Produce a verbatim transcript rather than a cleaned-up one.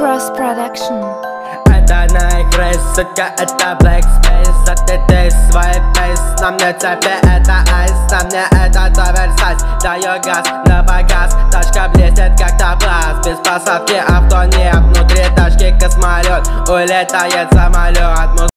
Cross Production. Это Nike Race, сука, это Black Space. А ты ты свой бейс. На мне цепи, это айс. На мне этот оверсайз. Даю газ на показ. Тачка блестит как топаз. Без посадки авто нет. Внутри тачки космолет. Улетает самолет.